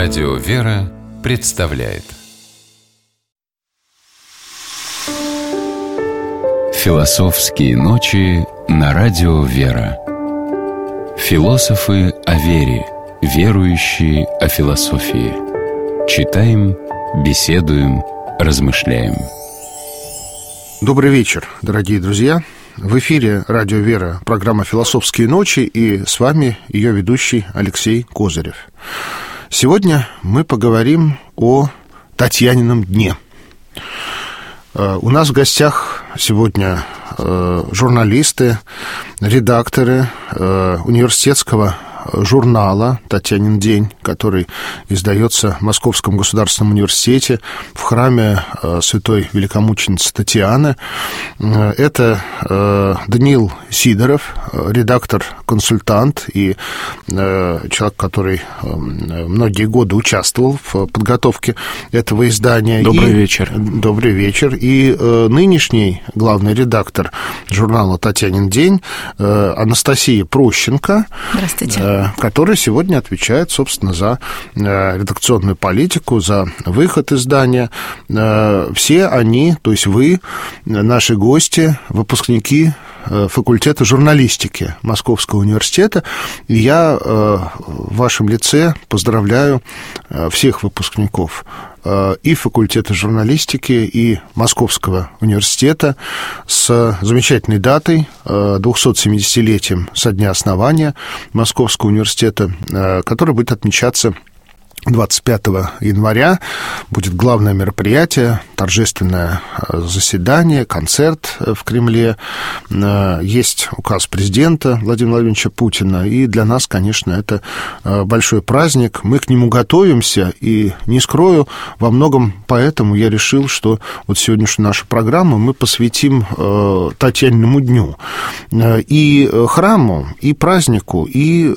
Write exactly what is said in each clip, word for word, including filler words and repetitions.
Радио «Вера» представляет Философские ночи на Радио «Вера». Философы о вере, верующие о философии. Читаем, беседуем, размышляем. Добрый вечер, дорогие друзья. В эфире Радио «Вера», программа «Философские ночи», и с вами ее ведущий Алексей Козырев. Сегодня мы поговорим о Татьянином дне. У нас в гостях сегодня журналисты, редакторы университетского журнала «Татьянин день», который издается в Московском государственном университете в храме святой великомученицы Татьяны. Это Даниил Сидоров, редактор-консультант и человек, который многие годы участвовал в подготовке этого издания. Добрый и... вечер. Добрый вечер. И нынешний главный редактор журнала «Татьянин день» Анастасия Прощенко. Здравствуйте. Который сегодня отвечает, собственно, за редакционную политику, за выход издания. Все они, то есть вы, наши гости, выпускники факультета журналистики Московского университета. И я в вашем лице поздравляю всех выпускников и факультета журналистики, и Московского университета с замечательной датой, двухсотсемидесятилетием со дня основания Московского университета, который будет отмечаться двадцать пятого января. Будет главное мероприятие, торжественное заседание, концерт в Кремле. Есть указ президента Владимира Владимировича Путина, и для нас, конечно, это большой праздник. Мы к нему готовимся, и не скрою, во многом поэтому я решил, что вот сегодняшнюю нашу программу мы посвятим Татьяниному дню. И храму, и празднику, и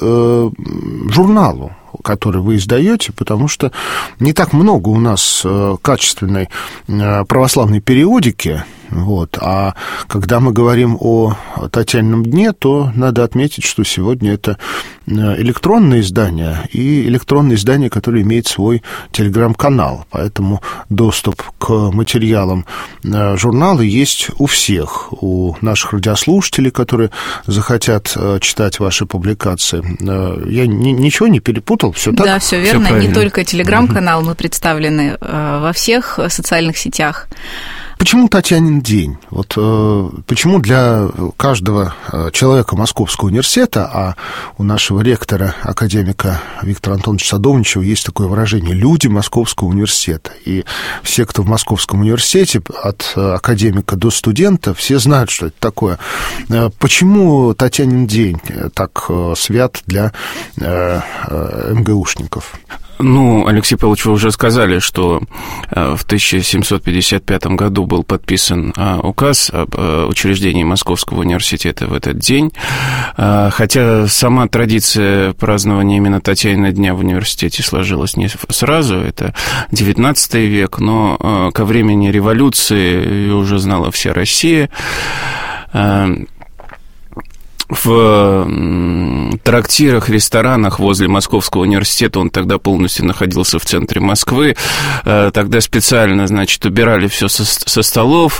журналу, который вы издаете, потому что не так много у нас качественной православной периодики. Вот. А когда мы говорим о Татьянином дне, то надо отметить, что сегодня это электронное издание, и электронное издание, которое имеет свой телеграм-канал. Поэтому доступ к материалам журнала есть у всех, у наших радиослушателей, которые захотят читать ваши публикации. Я ничего не перепутал? Все так? Да, все верно. Все не только телеграм-канал, мы представлены во всех социальных сетях. Почему Татьянин день? Вот э, почему для каждого человека Московского университета, а у нашего ректора, академика Виктора Антоновича Садовничева, есть такое выражение «люди Московского университета». И все, кто в Московском университете, от академика до студента, все знают, что это такое. Почему Татьянин день так свят для э, э, МГУшников? Ну, Алексей Павлович, вы уже сказали, что в тысяча семьсот пятьдесят пятом году был подписан указ об учреждении Московского университета в этот день, хотя сама традиция празднования именно Татьянина дня в университете сложилась не сразу, это девятнадцатый век, но ко времени революции ее уже знала вся Россия. В трактирах, ресторанах возле Московского университета, он тогда полностью находился в центре Москвы, тогда специально, значит, убирали все со, со столов,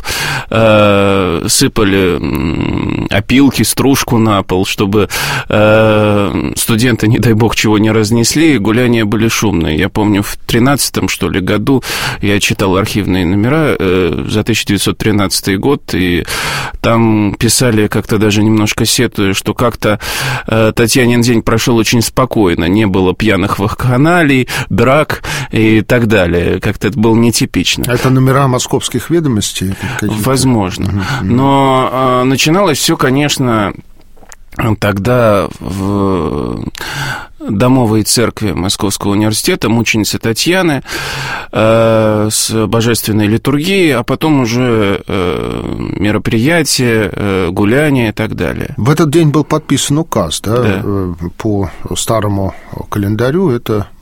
сыпали опилки, стружку на пол, чтобы студенты, не дай бог, чего не разнесли, и гуляния были шумные. Я помню, в тринадцатом, что ли, году я читал архивные номера за тысяча девятьсот тринадцатый год, и там писали как-то даже немножко сетуя, что как-то э, Татьянин день прошел очень спокойно, не было пьяных вакханалий, драк и так далее. Как-то это было нетипично. Это номера московских ведомостей? Возможно. Но э, начиналось все, конечно, тогда в домовой церкви Московского университета мученицы Татьяны э, с божественной литургией, а потом уже э, мероприятия, э, гуляния и так далее. В этот день был подписан указ, да? Да. По старому календарю это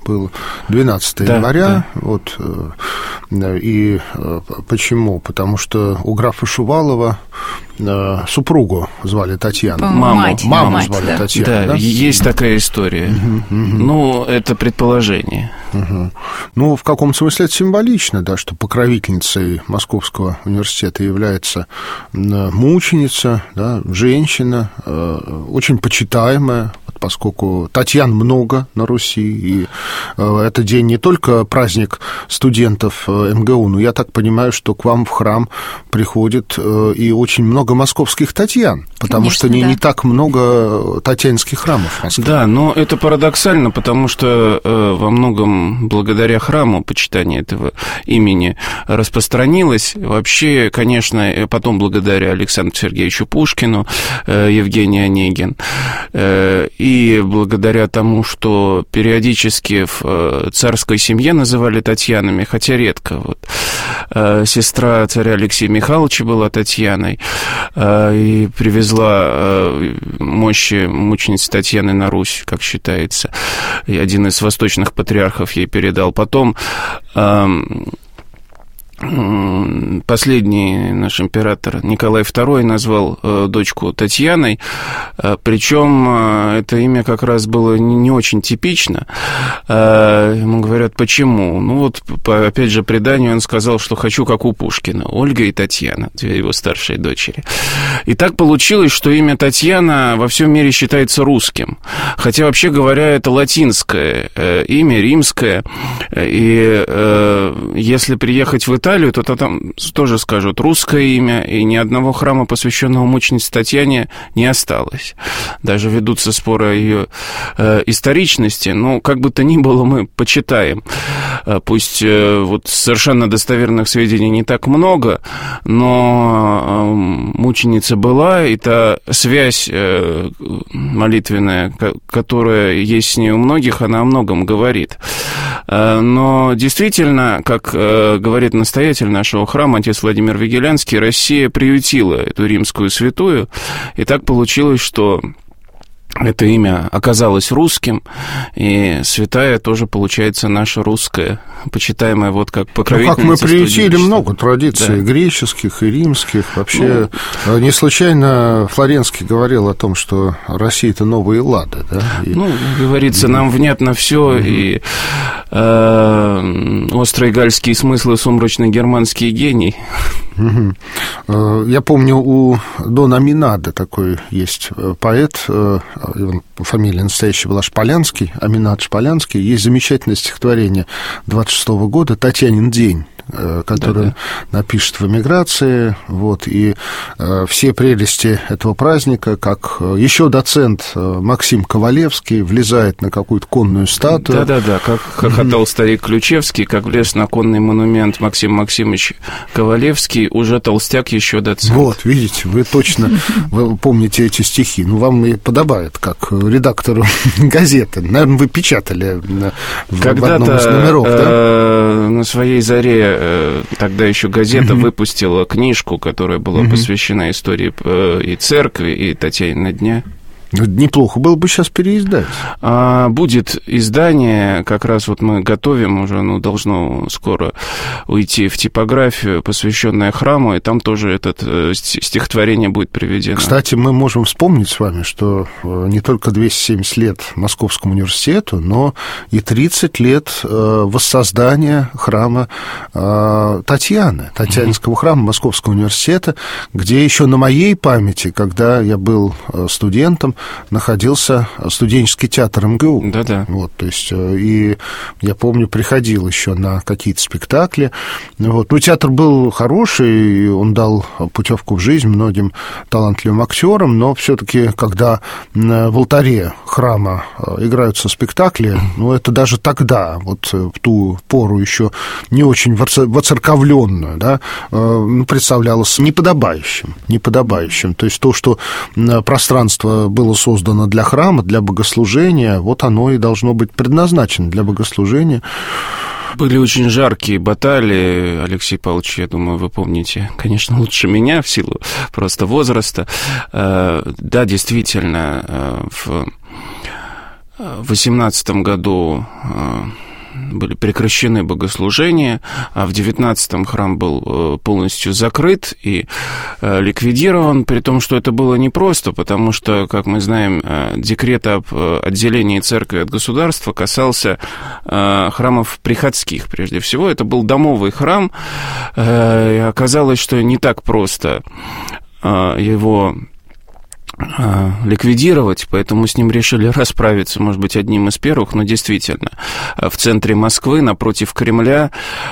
было двенадцатого да, января. Да. Вот, и почему? Потому что у графа Шувалова супругу звали Татьяна. Маму, мать, Маму мать, звали да. Татьяна. Да, Да, есть такая история. Угу, угу. Ну, это предположение. Угу. Ну, в каком смысле это символично, да, что покровительницей Московского университета является мученица, да, женщина, очень почитаемая, поскольку Татьян много на Руси, и это день не только праздник студентов эм гэ у, но я так понимаю, что к вам в храм приходит и очень много московских Татьян, потому Конечно, что не, да. не так много татьянских храмов в Москве. Да, но это парадоксально, потому что э, во многом благодаря храму почитание этого имени распространилось. Вообще, конечно, потом благодаря Александру Сергеевичу Пушкину, э, Евгений Онегин, э, и благодаря тому, что периодически в э, царской семье называли Татьянами, хотя редко. Вот, э, сестра царя Алексея Михайловича была Татьяной э, и привезла э, мощи мученицы Татьяны на Русь, как считается. И один из восточных патриархов ей передал. Потом э, последний наш император Николай второй назвал э, дочку Татьяной, э, причем э, это имя как раз было не, не очень типично. Э, ему говорят, почему? Ну вот, по, опять же, преданию он сказал, что хочу, как у Пушкина, Ольга и Татьяна, две его старшие дочери. И так получилось, что имя Татьяна во всем мире считается русским, хотя, вообще говоря, это латинское э, имя, римское, и э, если приехать в Италию, Италию, то, то там тоже скажут русское имя, и ни одного храма, посвященного мученице Татьяне, не осталось. Даже ведутся споры о ее э, историчности, но как бы то ни было, мы почитаем. Э, пусть э, вот совершенно достоверных сведений не так много, но э, мученица была, и та связь э, молитвенная, которая есть с ней у многих, она о многом говорит. Э, но действительно, как э, говорит настоятель нашего храма, отец Владимир Вигелянский, Россия приютила эту римскую святую, и так получилось, что это имя оказалось русским, и святая тоже, получается, наша русская, почитаемая вот как покровительница. Ну, как мы приютили много да. традиций, греческих и римских. Вообще, ну, не случайно Флоренский говорил о том, что Россия – это новые Эллады. Да? И... Ну, говорится, нам внятно все, mm-hmm. и э, острые гальские смыслы, сумрачный германский гений. Mm-hmm. Я помню, у Дона Аминада такой есть поэт, фамилия настоящая была Шполянский, Аминад Шполянский. Есть замечательное стихотворение двадцать шестого года «Татьянин день», который да, да. напишет в эмиграции, вот, и э, все прелести этого праздника, как еще доцент Максим Ковалевский влезает на какую-то конную статую. Да-да-да, как хохотал mm-hmm. старик Ключевский, как влез на конный монумент Максим Максимович Ковалевский, уже толстяк, еще доцент. Вот, видите, вы точно вы помните эти стихи. Ну, вам и подобает, как редактору газеты. Наверное, вы печатали в, в одном из номеров, да? Э, на своей заре тогда еще газета mm-hmm. выпустила книжку, которая была mm-hmm. посвящена истории и церкви, и Татьянина дня. Неплохо было бы сейчас переиздать. А, будет издание, как раз вот мы готовим уже, оно должно скоро уйти в типографию, посвященное храму, и там тоже это стихотворение будет приведено. Кстати, мы можем вспомнить с вами, что не только двести семьдесят лет Московскому университету, но и тридцать лет воссоздания храма Татьяны, Татьянинского mm-hmm. храма Московского университета, где еще на моей памяти, когда я был студентом, находился студенческий театр эм гэ у. Да-да. Вот, то есть, и я помню, приходил еще на какие-то спектакли. Вот. Ну, театр был хороший, он дал путевку в жизнь многим талантливым актерам, но все-таки, когда в алтаре храма играются спектакли, ну, это даже тогда, вот в ту пору еще не очень воцерковленную, да, представлялось неподобающим, неподобающим. То есть то, что пространство было создано для храма, для богослужения, вот оно и должно быть предназначено для богослужения. Были очень жаркие баталии, Алексей Павлович, я думаю, вы помните, конечно, лучше меня в силу просто возраста. Да, действительно, в В восемнадцатом году были прекращены богослужения, а в девятнадцатом храм был полностью закрыт и ликвидирован, при том, что это было непросто, потому что, как мы знаем, декрет об отделении церкви от государства касался храмов приходских, прежде всего. Это был домовый храм, и оказалось, что не так просто его ликвидировать, поэтому с ним решили расправиться, может быть, одним из первых, но действительно, в центре Москвы, напротив Кремля,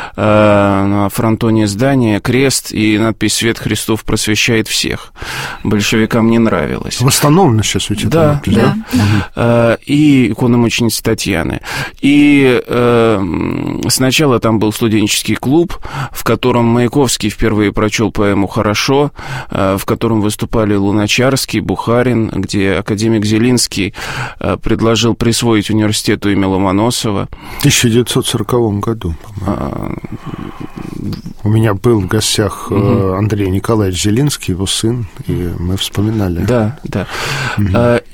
на фронтоне здания крест и надпись «Свет Христов просвещает всех». Большевикам не нравилось. Восстановлено сейчас ведь это. Да, надпись, да. да. И икона мученицы Татьяны. И сначала там был студенческий клуб, в котором Маяковский впервые прочел поэму «Хорошо», в котором выступали Луначарский, Бухарин, где академик Зелинский предложил присвоить университету имя Ломоносова. В тысяча девятьсот сороком году, по-моему. У меня был в гостях угу. Андрей Николаевич Зелинский, его сын, и мы вспоминали. Да, да. Угу.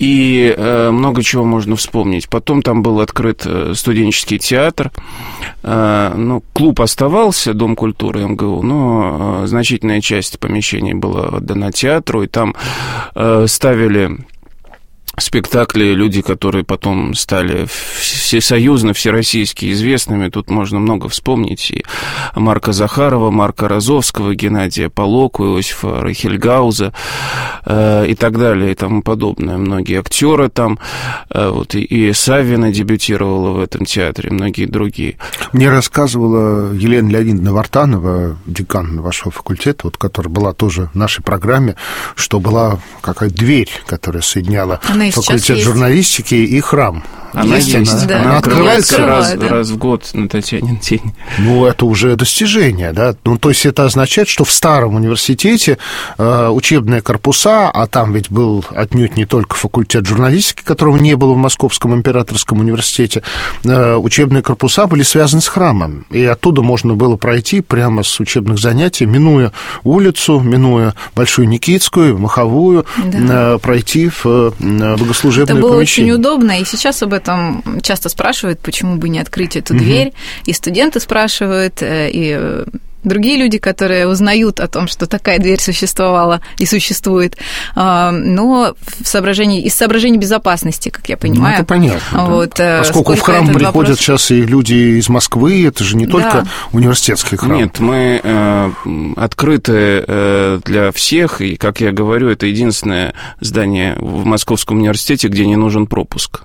И много чего можно вспомнить. Потом там был открыт студенческий театр. Ну, клуб оставался, Дом культуры эм гэ у, но значительная часть помещений была отдана театру, и там ставили спектакли люди, которые потом стали всесоюзно, всероссийски известными. Тут можно много вспомнить. И Марка Захарова, Марка Розовского, Геннадия Полоку, Иосифа Рейхельгауза э, и так далее, и тому подобное. Многие актеры там, э, вот, и, и Саввина дебютировала в этом театре, многие другие. Мне рассказывала Елена Леонидовна Вартанова, декан вашего факультета, вот, которая была тоже в нашей программе, что была какая-то дверь, которая соединяла Она факультет журналистики и храм. Она есть, есть. Она, да. она открывается раз, да. раз в год на Татьянин день. Ну, это уже достижение, да. Ну, то есть это означает, что в старом университете э, учебные корпуса, а там ведь был отнюдь не только факультет журналистики, которого не было в Московском императорском университете, э, учебные корпуса были связаны с храмом. И оттуда можно было пройти прямо с учебных занятий, минуя улицу, минуя Большую Никитскую, Маховую, да. э, пройти в э, богослужебное Это было помещение. Очень удобно, и сейчас об этом часто спрашивают, почему бы не открыть эту угу. дверь, и студенты спрашивают, и другие люди, которые узнают о том, что такая дверь существовала и существует, но в соображении, из соображений безопасности, как я понимаю. Ну, это понятно. Вот, да. Поскольку в храм приходят вопрос... сейчас и люди из Москвы, это же не только да. университетский храм. Нет, мы э, открыты э, для всех, и, как я говорю, это единственное здание в Московском университете, где не нужен пропуск.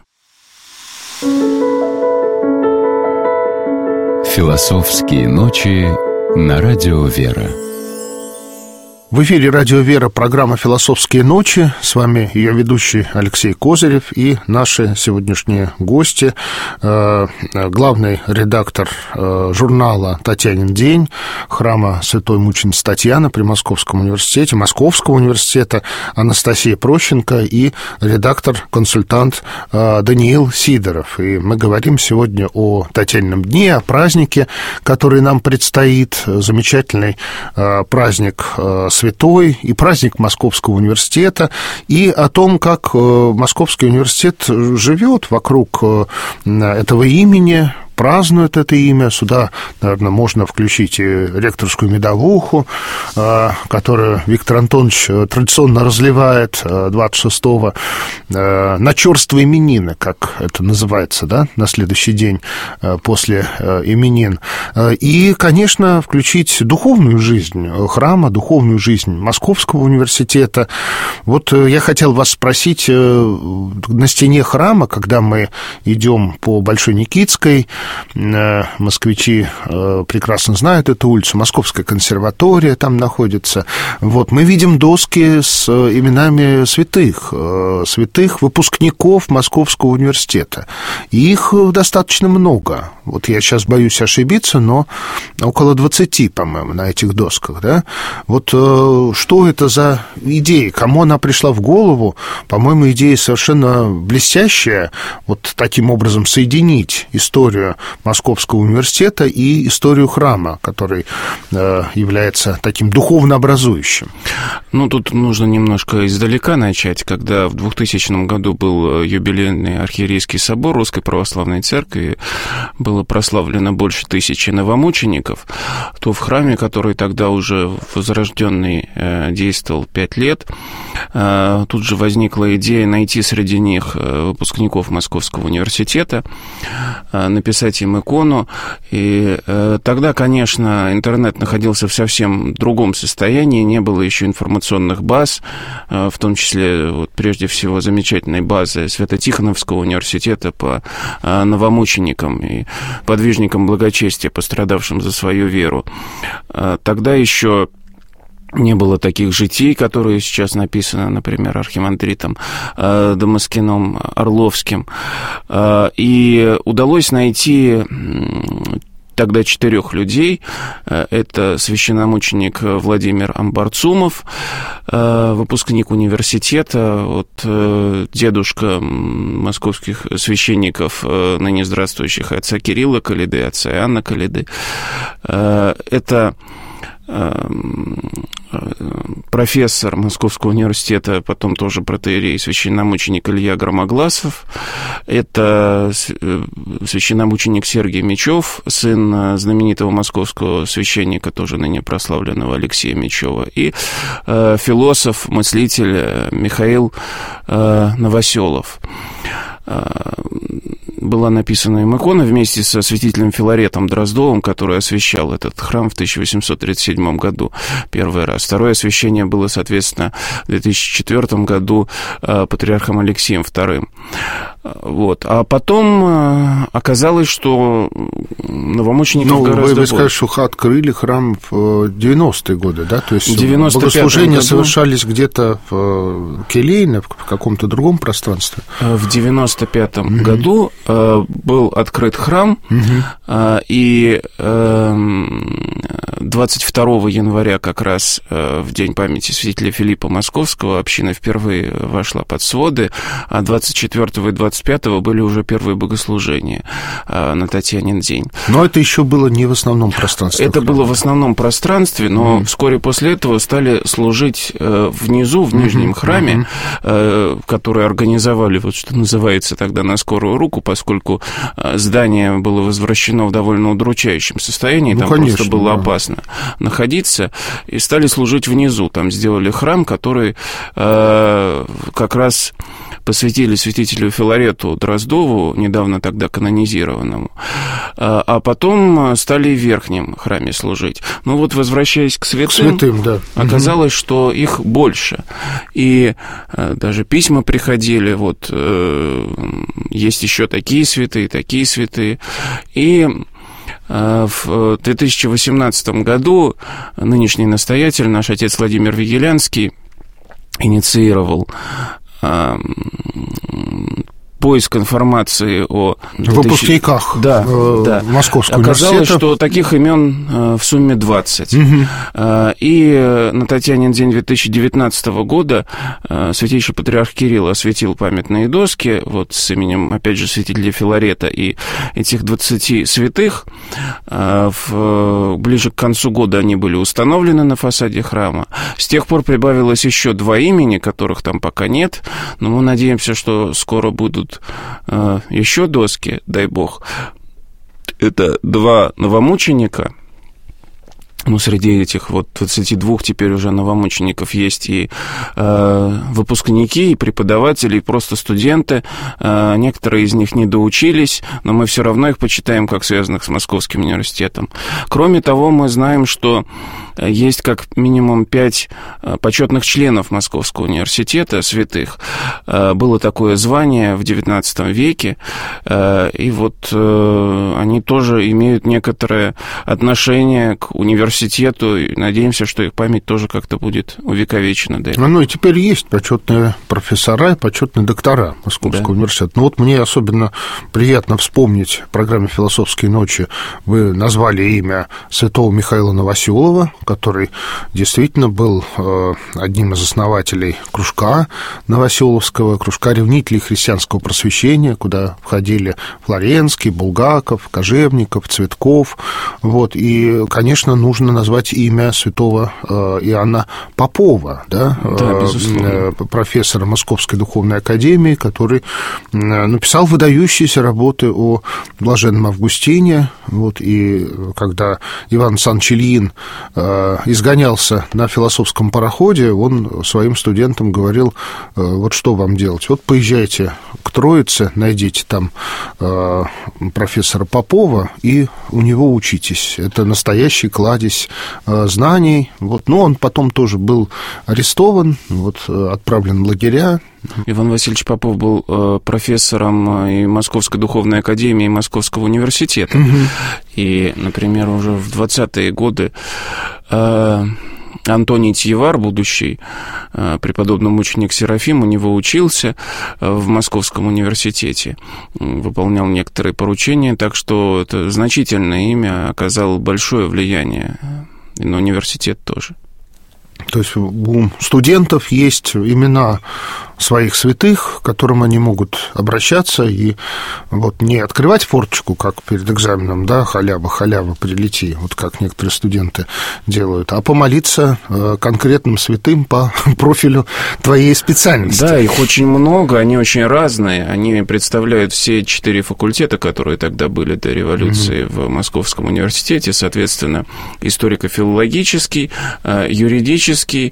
Философские ночи на радио «Вера». В эфире «Радио Вера» программа «Философские ночи». С вами ее ведущий Алексей Козырев и наши сегодняшние гости. Главный редактор журнала «Татьянин день», храма Святой Мученицы Татьяны при Московском университете, Московского университета Анастасия Прощенко и редактор-консультант Даниил Сидоров. И мы говорим сегодня о Татьянином дне, о празднике, который нам предстоит. Замечательный праздник святой и праздник Московского университета, и о том, как Московский университет живет вокруг этого имени, празднуют это имя. Сюда, наверное, можно включить и ректорскую медовуху, которую Виктор Антонович традиционно разливает двадцать шестого на чёрствые именины, как это называется, да, на следующий день после именин. И, конечно, включить духовную жизнь храма, духовную жизнь Московского университета. Вот я хотел вас спросить, на стене храма, когда мы идем по Большой Никитской, москвичи прекрасно знают эту улицу, Московская консерватория там находится. Вот, мы видим доски с именами святых, святых выпускников Московского университета. И их достаточно много. Вот я сейчас боюсь ошибиться, но около двадцати, по-моему, на этих досках, да? Вот что это за идея? Кому она пришла в голову? По-моему, идея совершенно блестящая. Вот таким образом соединить историю Московского университета и историю храма, который является таким духовно образующим. Ну, тут нужно немножко издалека начать. Когда в двухтысячном году был юбилейный архиерейский собор Русской Православной Церкви, было прославлено больше тысячи новомучеников, то в храме, который тогда уже возрожденный действовал пять лет, тут же возникла идея найти среди них выпускников Московского университета, написать им икону. И тогда, конечно, интернет находился в совсем другом состоянии, не было еще информационных баз, в том числе, вот, прежде всего, замечательной базы Свято-Тихоновского университета по новомученикам и подвижникам благочестия, пострадавшим за свою веру. Тогда еще не было таких житий, которые сейчас написаны, например, архимандритом Дамаскиным Орловским. И удалось найти тогда четырех людей. Это священномученик Владимир Амбарцумов, выпускник университета, вот, дедушка московских священников, ныне здравствующих, отца Кирилла Калиды, отца Иоанна Калиды. Это профессор Московского университета, потом тоже протоиерей, священномученик Илья Громогласов. Это священномученик Сергий Мечев, сын знаменитого московского священника, тоже ныне прославленного Алексея Мечева. И философ, мыслитель Михаил Новоселов. Была написана им икона вместе со святителем Филаретом Дроздовым, который освящал этот храм в тысяча восемьсот тридцать седьмом году первый раз. Второе освящение было, соответственно, в две тысячи четвёртом году патриархом Алексеем вторым. Вот. А потом оказалось, что новомучеников ну, гораздо вы, вы больше. сказали, что открыли храм в девяностые годы, да? То есть девяносто пятом богослужения году совершались где-то в келейно, в каком-то другом пространстве? В девяносто пятом mm-hmm. году был открыт храм, угу. и двадцать второго января, как раз в день памяти святителя Филиппа Московского, община впервые вошла под своды, а двадцать четвёртого и двадцать пятого были уже первые богослужения на Татьянин день. Но это еще было не в основном пространстве. Это было в основном пространстве, но mm. вскоре после этого стали служить внизу, в нижнем mm-hmm. храме, mm-hmm. который организовали, вот что называется тогда, на скорую руку, поскольку здание было возвращено в довольно удручающем состоянии, ну, там конечно, просто было да. опасно находиться, и стали служить внизу. Там сделали храм, который э, как раз посвятили святителю Филарету Дроздову, недавно тогда канонизированному, а потом стали в верхнем храме служить. Ну вот, возвращаясь к святым, к святым да. оказалось, угу. что их больше. И даже письма приходили, вот, есть еще такие святые, такие святые. И в две тысячи восемнадцатом году нынешний настоятель, наш отец Владимир Вигелянский, инициировал поиск информации о выпускниках да, э, да. Московского Оказалось, университета. что таких имен э, в сумме двадцать. Угу. Э, и на Татьянин день две тысячи девятнадцатого года э, святейший патриарх Кирилл осветил памятные доски вот с именем, опять же, святителя Филарета и этих двадцати святых. Э, в, ближе к концу года они были установлены на фасаде храма. С тех пор прибавилось еще два имени, которых там пока нет, но мы надеемся, что скоро будут еще доски, дай бог. Это два новомученика. Ну, среди этих вот двадцати двух теперь уже новомучеников есть и э, выпускники, и преподаватели, и просто студенты. Э, некоторые из них не доучились, но мы все равно их почитаем как связанных с Московским университетом. Кроме того, мы знаем, что есть как минимум пять почетных членов Московского университета, святых. Э, было такое звание в девятнадцатом веке, э, и вот э, они тоже имеют некоторое отношение к университету, университету, и надеемся, что их память тоже как-то будет увековечена. Да. Ну, и теперь есть почетные профессора и почетные доктора Московского да. университета. Ну, вот мне особенно приятно вспомнить в программе «Философские ночи» вы назвали имя святого Михаила Новоселова, который действительно был одним из основателей кружка Новоселовского, кружка ревнителей христианского просвещения, куда входили Флоренский, Булгаков, Кожевников, Цветков. Вот. И, конечно, нужно назвать имя святого Иоанна Попова, да, да, безусловно. Профессора Московской духовной академии, который написал выдающиеся работы о блаженном Августине. Вот. И когда Иван Александрович Ильин изгонялся на философском пароходе, он своим студентам говорил: вот что вам делать? Вот поезжайте к Троице, найдите там профессора Попова и у него учитесь. Это настоящий кладезь знаний. Вот. Но он потом тоже был арестован, вот, отправлен в лагеря. Иван Васильевич Попов был профессором и Московской духовной академии, и Московского университета. Угу. И, например, уже в двадцатые годы Антоний Тьевар, будущий преподобный мученик Серафим, у него учился в Московском университете, выполнял некоторые поручения, так что это значительное имя оказало большое влияние и на университет тоже. То есть у студентов есть имена своих святых, к которым они могут обращаться и вот не открывать форточку, как перед экзаменом, да, халява, халява, прилети, вот как некоторые студенты делают, а помолиться конкретным святым по профилю твоей специальности. Да, их очень много, они очень разные, они представляют все четыре факультета, которые тогда были до революции mm-hmm. в Московском университете, соответственно, историко-филологический, юридический,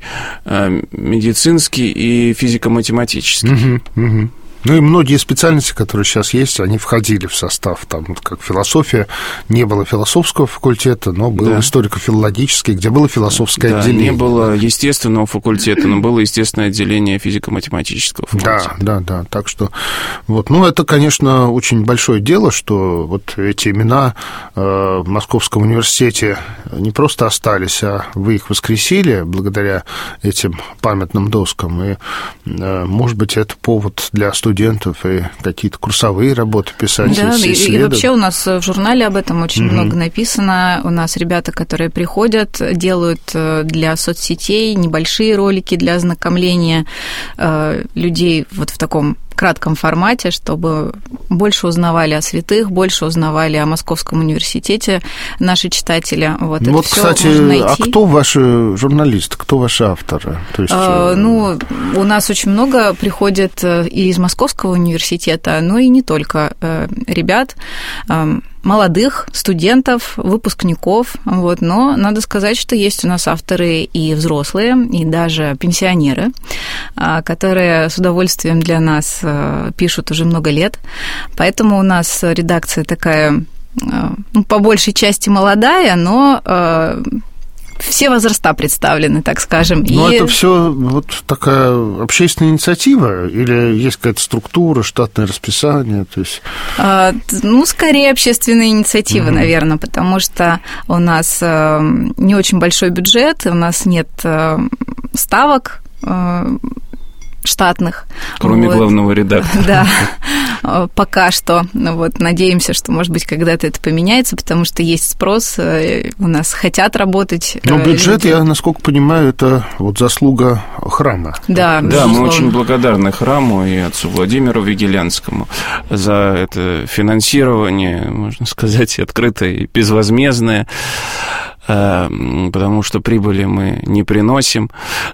медицинский и физико-математический. Угу, угу. Ну и многие специальности, которые сейчас есть, они входили в состав, там, вот как философия, не было философского факультета, но был да. историко-филологический, где было философское да, отделение. Не было естественного факультета, но было естественное отделение физико-математического факультета. Да, да, да, так что, вот, ну, это, конечно, очень большое дело, что вот эти имена в Московском университете не просто остались, а вы их воскресили благодаря этим памятным доскам, и, может быть, это повод для студентов студентов и какие-то курсовые работы писать. Да, и, и вообще у нас в журнале об этом очень mm-hmm. много написано. У нас ребята, которые приходят, делают для соцсетей небольшие ролики для ознакомления э, людей вот в таком кратком формате, чтобы больше узнавали о святых, больше узнавали о Московском университете наши читатели. Вот, ну, вот кстати, а кто ваши журналисты, кто ваши авторы? То есть... а, ну, у нас очень много приходит и из Московского университета, но и не только ребят, молодых студентов, выпускников, вот, но надо сказать, что есть у нас авторы и взрослые, и даже пенсионеры, которые с удовольствием для нас пишут уже много лет, поэтому у нас редакция такая, ну, по большей части молодая, но все возраста представлены, так скажем. Но и... это все вот такая общественная инициатива или есть какая-то структура, штатное расписание? То есть... а, ну, скорее общественная инициатива, угу. наверное, потому что у нас не очень большой бюджет, у нас нет ставок штатных. Кроме вот. главного редактора. Да, пока что. Вот, надеемся, что, может быть, когда-то это поменяется, потому что есть спрос, у нас хотят работать. Но бюджет, люди. Я, насколько понимаю, это вот заслуга храма. Да, да, мы очень благодарны храму и отцу Владимиру Вигелянскому за это финансирование, можно сказать, открытое и безвозмездное, потому что прибыли мы не приносим,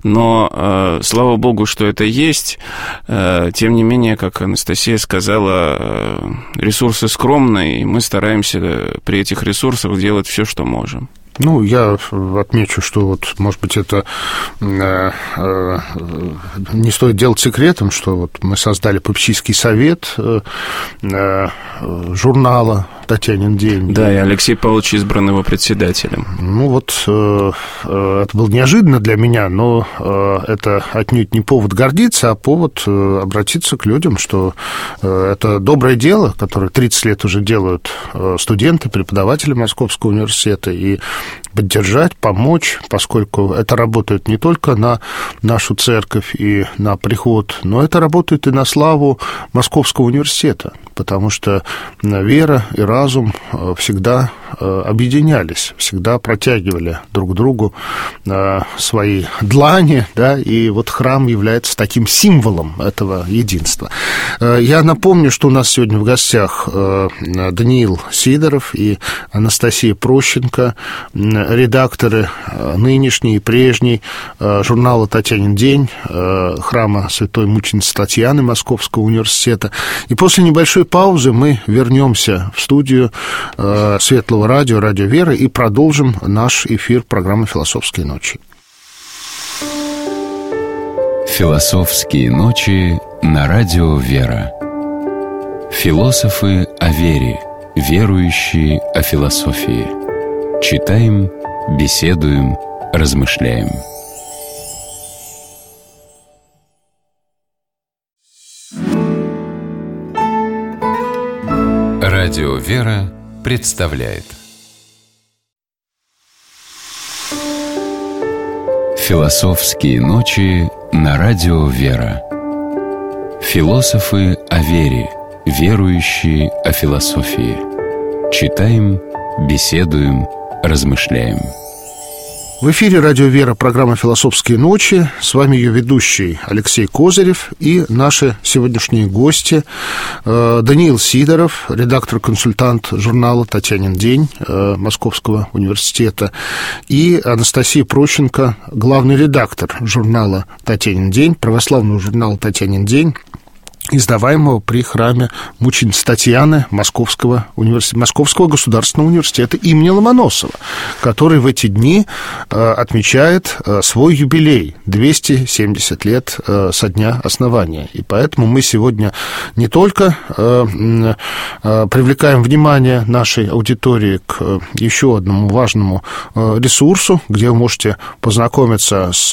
но слава богу, что это есть. Тем не менее, как Анастасия сказала, ресурсы скромные, и мы стараемся при этих ресурсах делать все, что можем. Ну, я отмечу, что вот, может быть, это э, э, не стоит делать секретом, что вот мы создали попечительский совет э, э, журнала Татьянин день. Да, и Алексей Павлович избран его председателем. Ну вот, э, э, это было неожиданно для меня, но э, это отнюдь не повод гордиться, а повод э, обратиться к людям, что э, это доброе дело, которое тридцать лет уже делают э, студенты, преподаватели Московского университета, и поддержать, помочь, поскольку это работает не только на нашу церковь и на приход, но это работает и на славу Московского университета, потому что вера и разум всегда объединялись, всегда протягивали друг к другу свои длани, да, и вот храм является таким символом этого единства. Я напомню, что у нас сегодня в гостях Даниил Сидоров и Анастасия Прощенко, редакторы нынешней и прежней журнала «Татьянин день», храма Святой Мученицы Татьяны Московского университета. И после небольшой паузы мы вернемся в студию Светлого радио, Радио Вера, и продолжим наш эфир программы «Философские ночи». «Философские ночи» на Радио Вера. Философы о вере, верующие о философии. Читаем, беседуем, размышляем. Радио Вера представляет «Философские ночи» на Радио Вера. Философы о вере, верующие о философии. Читаем, беседуем, размышляем. В эфире «Радио Вера» программа «Философские ночи». С вами ее ведущий Алексей Козырев и наши сегодняшние гости. Даниил Сидоров, редактор-консультант журнала «Татьянин день» Московского университета, и Анастасия Прощенко, главный редактор журнала «Татьянин день», православного журнала «Татьянин день», издаваемого при храме Мученицы Татьяны Московского, университета, Московского государственного университета имени Ломоносова, который в эти дни э, отмечает э, свой юбилей, двести семьдесят лет э, со дня основания. И поэтому мы сегодня не только э, э, привлекаем внимание нашей аудитории к э, еще одному важному э, ресурсу, где вы можете познакомиться с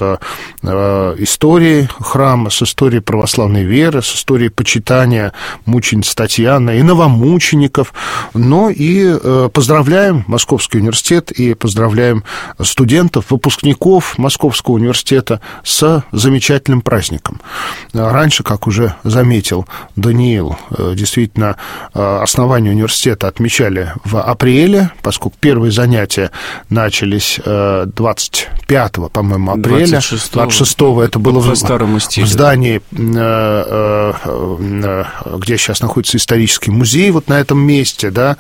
э, историей храма, с историей православной веры, с историей почитания мученицы Татьяны и новомучеников, но и э, поздравляем Московский университет и поздравляем студентов, выпускников Московского университета с замечательным праздником. Раньше, как уже заметил Даниил, э, действительно, э, основание университета отмечали в апреле, поскольку первые занятия начались э, двадцать пятого, по-моему, апреля. двадцать шестого, двадцать шестого это было в, в здании э, э, где сейчас находится исторический музей, вот на этом месте, да,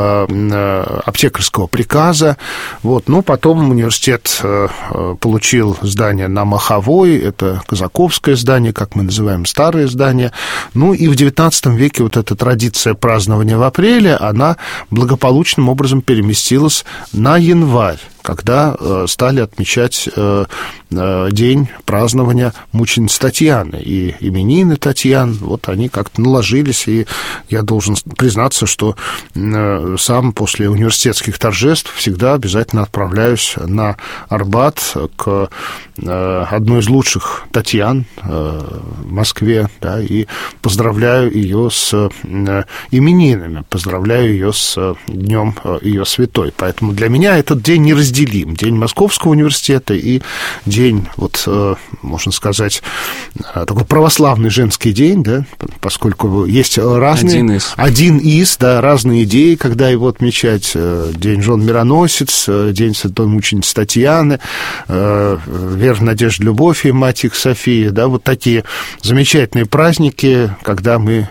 аптекарского приказа. Вот. Но потом университет получил здание на Маховой, это казаковское здание, как мы называем, старое здание. Ну и в девятнадцатом веке вот эта традиция празднования в апреле, она благополучным образом переместилась на январь, когда э, стали отмечать э, э, день празднования мученицы Татьяны. И именины Татьян, вот они как-то наложились, и я должен признаться, что э, сам после университетских торжеств всегда обязательно отправляюсь на Арбат к э, одной из лучших Татьян э, в Москве, да, и поздравляю ее с э, именинами, поздравляю ее с э, днем э, ее святой. Поэтому для меня этот день не разделен. День Московского университета и день, вот, можно сказать, такой православный женский день, да, поскольку есть разные... Один из. Один из, да, разные идеи, когда его отмечать. День жен-мироносец, день Святой Мученицы Татьяны, Вера, Надежда, Любовь и Мать их София, да, вот такие замечательные праздники, когда мы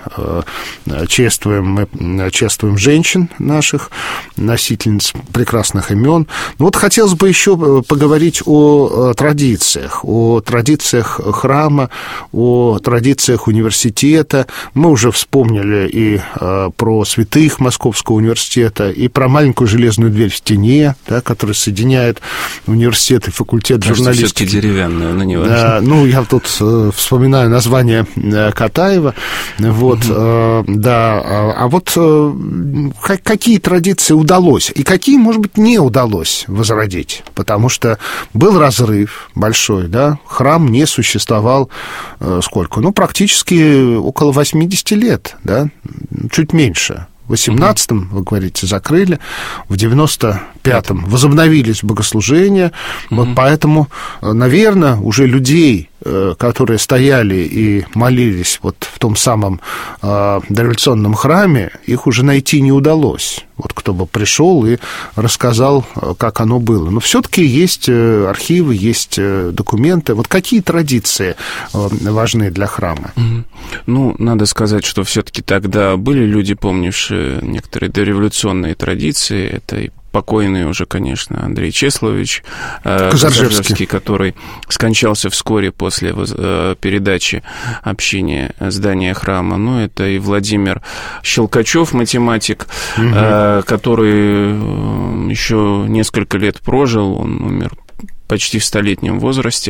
чествуем, мы чествуем женщин наших, носительниц прекрасных имен. Ну, Вот хотелось бы еще поговорить о традициях, о традициях храма, о традициях университета. Мы уже вспомнили и про святых Московского университета, и про маленькую железную дверь в стене, да, которая соединяет университет и факультет журналистики. Все-таки деревянную, но не важно. Ну, я тут вспоминаю название Катаева. Вот, угу. Да. А вот какие традиции удалось и какие, может быть, не удалось возродить? Потому что был разрыв большой, да, храм не существовал сколько? Ну, практически около восемьдесят лет, да, чуть меньше. В восемнадцатом, вы говорите, закрыли, в девяносто пятом возобновились богослужения, mm-hmm. вот поэтому, наверное, уже людей, которые стояли и молились вот в том самом э, дореволюционном храме, их уже найти не удалось. Вот кто бы пришел и рассказал, как оно было. Но все-таки есть архивы, есть документы. Вот какие традиции важны для храма? Mm-hmm. Ну, надо сказать, что все-таки тогда были люди, помнившие некоторые дореволюционные традиции. Это и покойный уже, конечно, Андрей Чеслович Казаржевский, который скончался вскоре после передачи общения здания храма. Ну, это и Владимир Щелкачев, математик, угу. который еще несколько лет прожил, он умер почти в столетнем возрасте.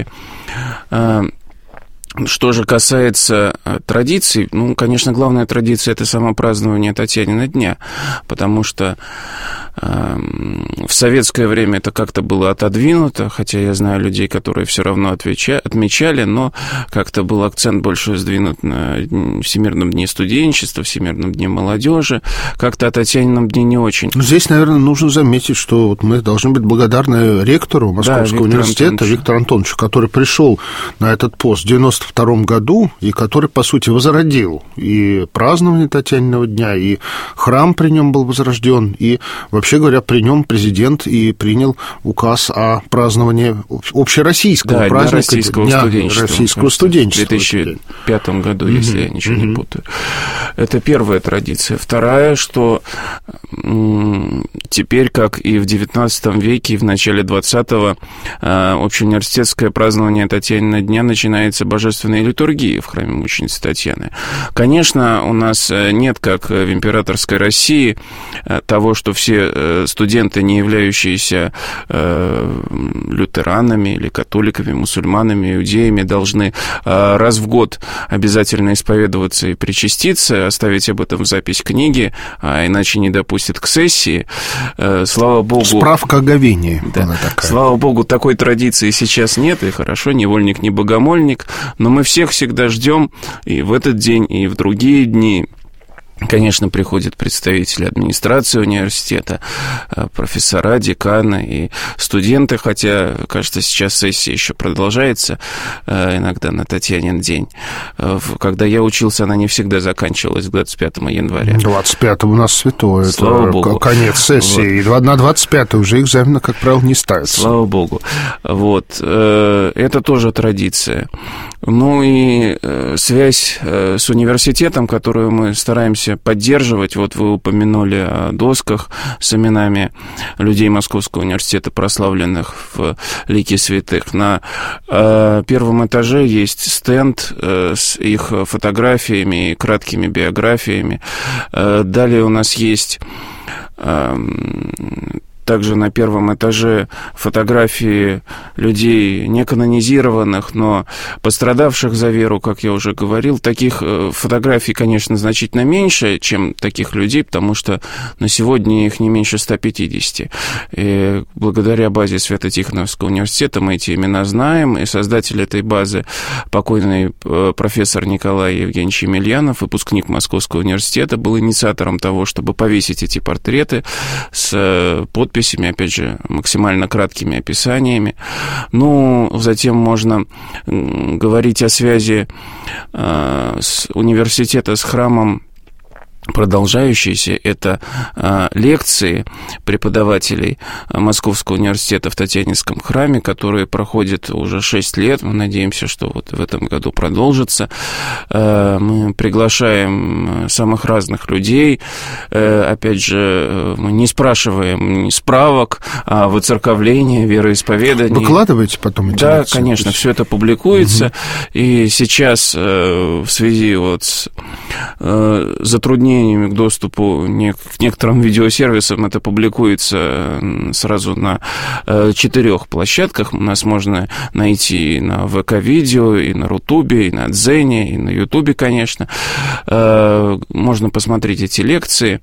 Что же касается традиций, ну, конечно, главная традиция – это самопразднование Татьянина дня, потому что э, в советское время это как-то было отодвинуто, хотя я знаю людей, которые все равно отвеча, отмечали, но как-то был акцент больше сдвинут на Всемирном дне студенчества, Всемирном дне молодежи, как-то о Татьянином дне не очень. Ну, здесь, наверное, нужно заметить, что вот мы должны быть благодарны ректору Московского да, университета Антоновичу. Виктору Антоновичу, который пришел на этот пост в девяносто втором году, и который, по сути, возродил и празднование Татьяниного дня, и храм при нем был возрожден, и, вообще говоря, при нем президент и принял указ о праздновании общероссийского да, праздника российского Дня студенчества, российского студенчества. В две тысячи пятом году, mm-hmm. если я ничего mm-hmm. не путаю. Это первая традиция. Вторая, что м- теперь, как и в девятнадцатом веке, и в начале двадцатого, э- общеуниверситетское празднование Татьянина дня начинается божественной литургии в храме мученицы Татьяны. Конечно, у нас нет, как в императорской России, того, что все студенты, не являющиеся лютеранами или католиками, мусульманами, иудеями, должны раз в год обязательно исповедоваться и причаститься, оставить об этом запись книги, а иначе не допустят к сессии. Слава Богу... Справка о говении. Да. Слава Богу, такой традиции сейчас нет, и хорошо, невольник не богомольник, но мы всех всегда ждем и в этот день, и в другие дни. Конечно, приходят представители администрации университета, профессора, деканы и студенты, хотя, кажется, сейчас сессия еще продолжается, иногда на Татьянин день. Когда я учился, она не всегда заканчивалась к двадцать пятому января. двадцать пятого у нас святое, Слава это Богу. Конец сессии, вот. И на двадцать пятое уже экзамена, как правило, не ставится. Слава Богу. Вот. Это тоже традиция. Ну и связь с университетом, которую мы стараемся поддерживать. Вот вы упомянули о досках с именами людей Московского университета, прославленных в лике святых. На э, первом этаже есть стенд э, с их фотографиями и краткими биографиями. Э, далее у нас есть... Э, Также на первом этаже фотографии людей не канонизированных, но пострадавших за веру, как я уже говорил. Таких фотографий, конечно, значительно меньше, чем таких людей, потому что на сегодня их не меньше ста пятидесяти. И благодаря базе Свято-Тихоновского университета мы эти имена знаем, и создатель этой базы, покойный профессор Николай Евгеньевич Емельянов, выпускник Московского университета, был инициатором того, чтобы повесить эти портреты с подписью, опять же, максимально краткими описаниями. Ну, затем можно говорить о связи э, с университета с храмом продолжающиеся, это а, лекции преподавателей Московского университета в Татьянинском храме, которые проходят уже шесть лет. Мы надеемся, что вот в этом году продолжится. А, мы приглашаем самых разных людей. А, опять же, мы не спрашиваем ни справок, а выцерковления, вероисповедания. Выкладываете потом эти Да, лекции? конечно, все это публикуется. Угу. И сейчас в связи вот с затруднениями к доступу к некоторым видеосервисам это публикуется сразу на четырех площадках. Нас можно найти и на ВК-видео, и на Рутубе, и на Дзене, и на Ютубе, конечно. Можно посмотреть эти лекции.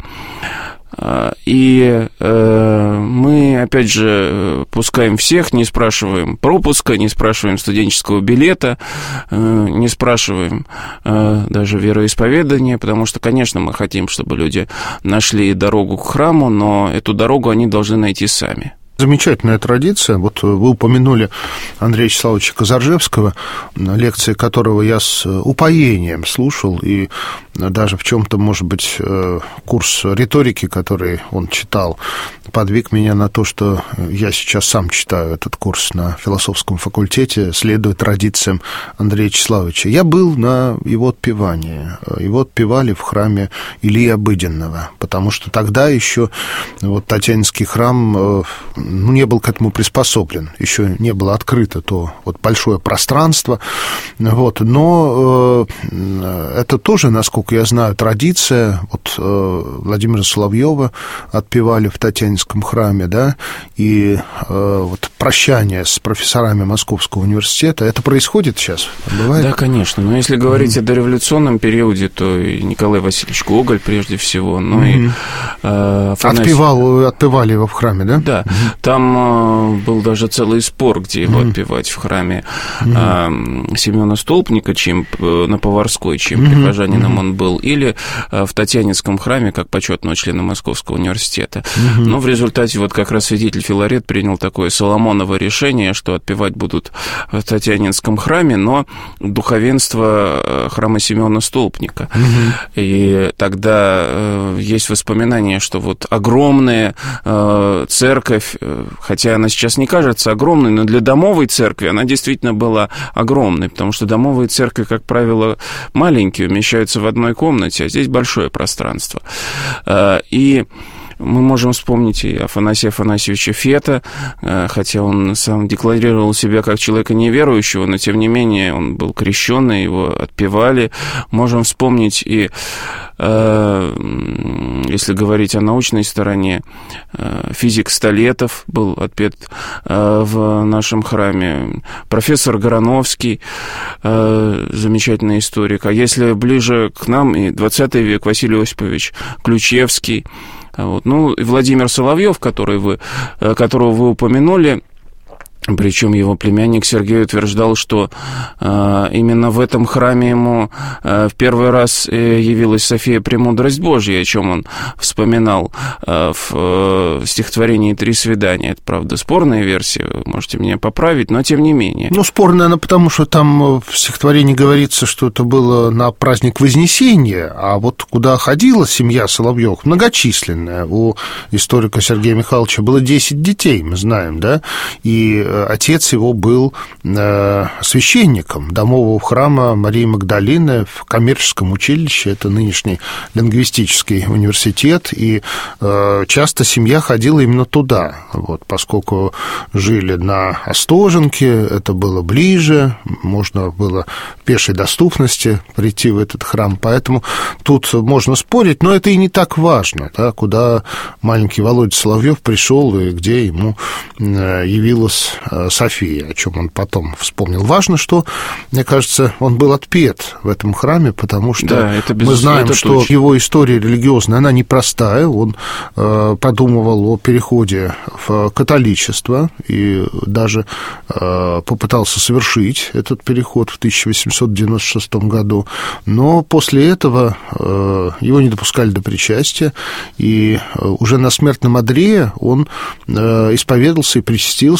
И э, мы, опять же, пускаем всех, не спрашиваем пропуска, не спрашиваем студенческого билета, э, не спрашиваем э, даже вероисповедания, потому что, конечно, мы хотим, чтобы люди нашли дорогу к храму, но эту дорогу они должны найти сами. Замечательная традиция. Вот вы упомянули Андрея Вячеславовича Казаржевского, лекции которого я с упоением слушал, и даже в чем-то, может быть, курс риторики, который он читал, подвиг меня на то, что я сейчас сам читаю этот курс на философском факультете, следуя традициям Андрея Вячеславовича. Я был на его отпевании. Его отпевали в храме Ильи Обыденного, потому что тогда еще вот Татьянинский храм ну, не был к этому приспособлен, еще не было открыто то вот большое пространство, вот, но э, это тоже, насколько я знаю, традиция. Вот э, Владимира Соловьева отпевали в Татьянинском храме, да, и э, вот прощание с профессорами Московского университета, это происходит сейчас? Бывает? Да, конечно, но если говорить mm-hmm. о дореволюционном периоде, то и Николай Васильевич Гоголь прежде всего, ну mm-hmm. и э, Афанасий... Отпевал, отпевали его в храме, да? Да. Mm-hmm. Там э, был даже целый спор, где его mm-hmm. отпевать в храме mm-hmm. э, Семёна Столпника, чем э, на Поварской, чем mm-hmm. прихожанином mm-hmm. он был, или э, в Татьянинском храме, как почетного члена Московского университета. Mm-hmm. Но в результате вот как раз святитель Филарет принял такое Соломоново решение, что отпевать будут в Татьянинском храме, но духовенство храма Семёна Столпника. Mm-hmm. И тогда э, есть воспоминания, что вот огромная э, церковь, хотя она сейчас не кажется огромной, но для домовой церкви она действительно была огромной, потому что домовые церкви, как правило, маленькие, умещаются в одной комнате, а здесь большое пространство. И мы можем вспомнить и Афанасия Афанасьевича Фета, хотя он сам декларировал себя как человека неверующего, но, тем не менее, он был крещенный, его отпевали. Можем вспомнить и, если говорить о научной стороне, физик Столетов был отпет в нашем храме, профессор Горановский, замечательный историк. А если ближе к нам, и двадцатый век, Василий Осипович Ключевский. Вот. Ну, и Владимир Соловьев, который вы, которого вы упомянули, причем его племянник Сергей утверждал, что э, именно в этом храме ему э, в первый раз э, явилась София Премудрость Божья, о чем он вспоминал э, в э, стихотворении «Три свидания». Это, правда, спорная версия, вы можете меня поправить, но тем не менее. Ну, спорная она потому, что там в стихотворении говорится, что это было на праздник Вознесения, а вот куда ходила семья Соловьёвых, многочисленная. У историка Сергея Михайловича было десять детей, мы знаем, да, и отец его был э, священником домового храма Марии Магдалины в коммерческом училище, это нынешний лингвистический университет, и э, часто семья ходила именно туда, вот, поскольку жили на Остоженке, это было ближе, можно было в пешей доступности прийти в этот храм, поэтому тут можно спорить, но это и не так важно, да, куда маленький Володя Соловьев пришел и где ему э, явилась София, о чем он потом вспомнил. Важно, что, мне кажется, он был отпет в этом храме, потому что да, это без... мы знаем, это что точно. Его история религиозная, она непростая. Он э, подумывал о переходе в католичество и даже э, попытался совершить этот переход в тысяча восемьсот девяносто шестом году. Но после этого э, его не допускали до причастия, и уже на смертном одре он э, исповедался и причастился у православных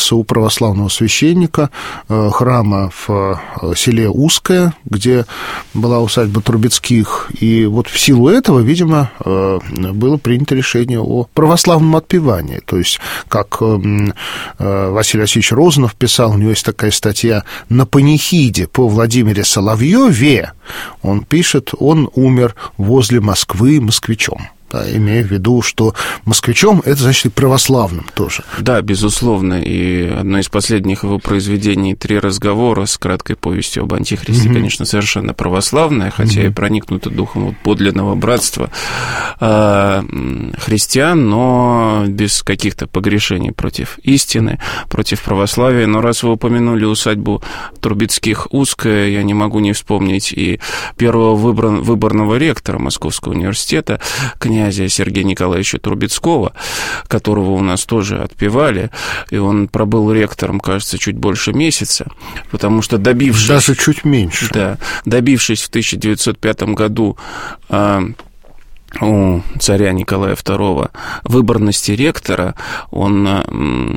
православного священника храма в селе Узкое, где была усадьба Трубецких. И вот в силу этого, видимо, было принято решение о православном отпевании. То есть, как Василий Васильевич Розанов писал, у него есть такая статья «На панихиде по Владимире Соловьеве», он пишет, он умер возле Москвы москвичом. Да, имея в виду, что москвичом это значит и православным тоже. Да, безусловно. И одно из последних его произведений «Три разговора» с краткой повестью об Антихристе, mm-hmm. конечно, совершенно православное, хотя mm-hmm. и проникнуто духом вот подлинного братства э, христиан, но без каких-то погрешений против истины, против православия. Но раз вы упомянули усадьбу Трубецких Узкая, я не могу не вспомнить и первого выбор, выборного ректора Московского университета, князя Сергея Николаевича Трубецкого, которого у нас тоже отпевали, и он пробыл ректором, кажется, чуть больше месяца, потому что добившись... Даже чуть меньше. Да, добившись в тысяча девятьсот пятом году а, у царя Николая второго выборности ректора, он... А,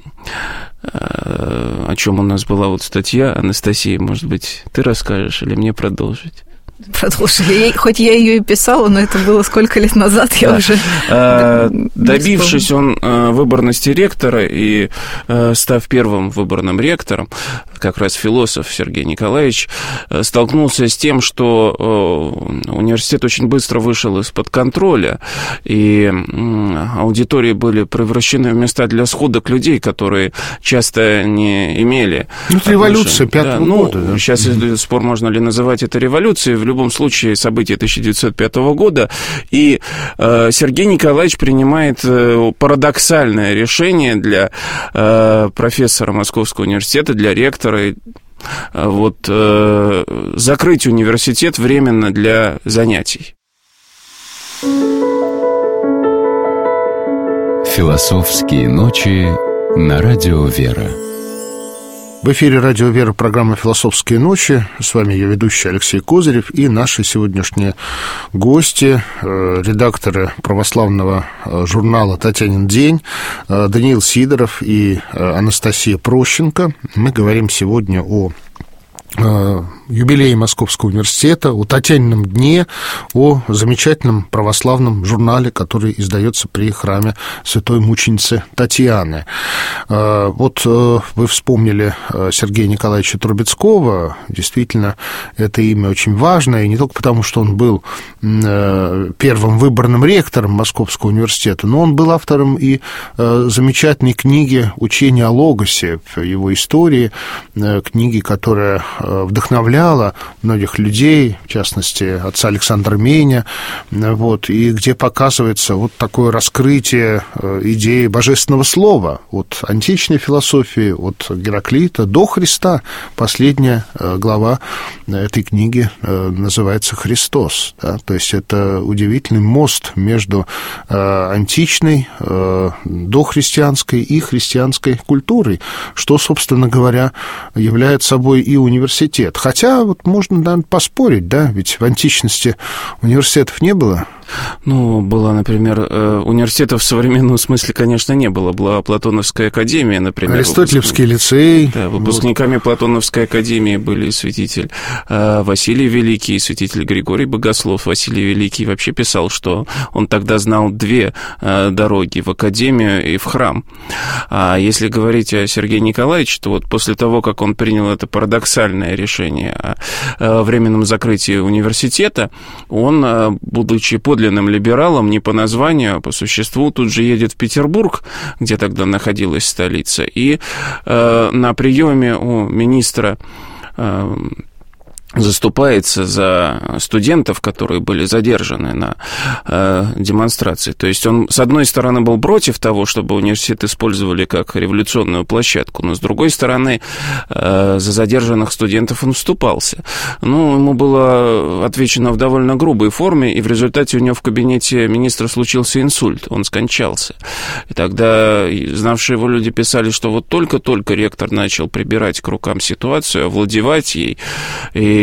а, о чем у нас была вот статья, Анастасия, может быть, ты расскажешь или мне продолжить? Продолжили. Хоть я ее и писала, но это было сколько лет назад, я да. уже... А, добившись он выборности ректора и став первым выборным ректором, как раз философ Сергей Николаевич столкнулся с тем, что университет очень быстро вышел из-под контроля, и аудитории были превращены в места для сходок людей, которые часто не имели... Ну, это революция пятого да, года. Ну, да. Сейчас идет спор, можно ли называть это революцией. В любом случае, события тысяча девятьсот пятого года, и э, Сергей Николаевич принимает э, парадоксальное решение для э, профессора Московского университета, для ректора, э, вот, э, закрыть университет временно для занятий. Философские ночи на радио «Вера». В эфире «Радио Вера», программа «Философские ночи». С вами ее ведущий Алексей Козырев и наши сегодняшние гости, редакторы православного журнала «Татьянин день» Даниил Сидоров и Анастасия Прощенко. Мы говорим сегодня о юбилее Московского университета, о Татьянином дне, о замечательном православном журнале, который издается при храме святой мученицы Татьяны. Вот вы вспомнили Сергея Николаевича Трубецкого. Действительно, это имя очень важное, и не только потому, что он был первым выборным ректором Московского университета, но он был автором и замечательной книги «Учение о Логосе», его истории, книги, которая вдохновляла многих людей, в частности, отца Александра Меня, вот, и где показывается вот такое раскрытие идеи божественного слова от античной философии, от Гераклита до Христа. Последняя глава этой книги называется «Христос». Да? То есть это удивительный мост между античной, дохристианской и христианской культурой, что, собственно говоря, является собой и университет. Хотя вот можно, наверное, поспорить, да, ведь в античности университетов не было. Ну, была, например, университетов в современном смысле, конечно, не было. Была Платоновская академия, например. Аристотелевский выпускник... лицей. Да, выпускниками вот. Платоновской академии были святитель Василий Великий и святитель Григорий Богослов. Василий Великий вообще писал, что он тогда знал две дороги: в академию и в храм. А если говорить о Сергее Николаевиче, то вот после того, как он принял это парадоксальное решение о временном закрытии университета, он, будучи подлинным либералом, не по названию, а по существу, тут же едет в Петербург, где тогда находилась столица, и э, на приеме у министра э, заступается за студентов, которые были задержаны на э, демонстрации. То есть он, с одной стороны, был против того, чтобы университет использовали как революционную площадку, но, с другой стороны, э, за задержанных студентов он вступался. Ну, ему было отвечено в довольно грубой форме, и в результате у него в кабинете министра случился инсульт, он скончался. И тогда знавшие его люди писали, что вот только-только ректор начал прибирать к рукам ситуацию, овладевать ей, и